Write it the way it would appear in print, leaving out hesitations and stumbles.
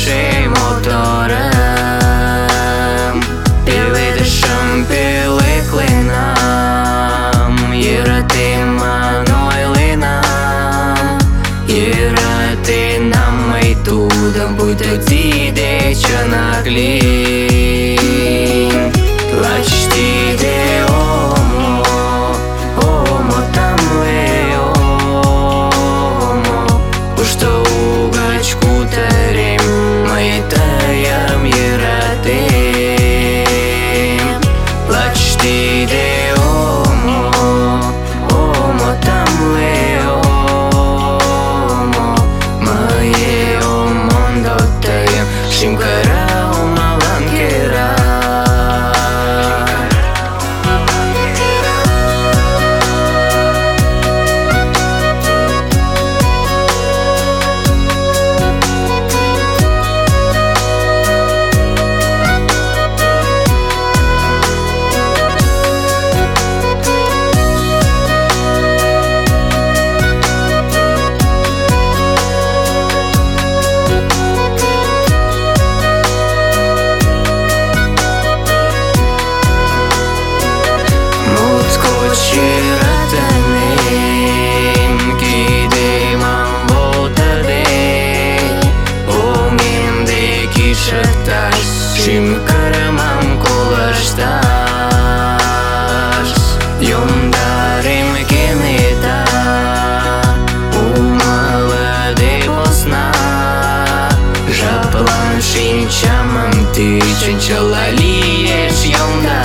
și motorăm, Pivedășăm pe leclinam, Iratima noi linam, Iratinam mai tudam будто дичь наклин. Плачьте де омо там омо, Пушто угачку тарим, мы таям иратим. Плачьте де омо там омо, мы омондо таям, Шимкара умаланкера. Шимкарамам кулашташ, Йомдарим кенета, Умалады посна, Жаплан шинчамам ты чанчалалиеш йомда.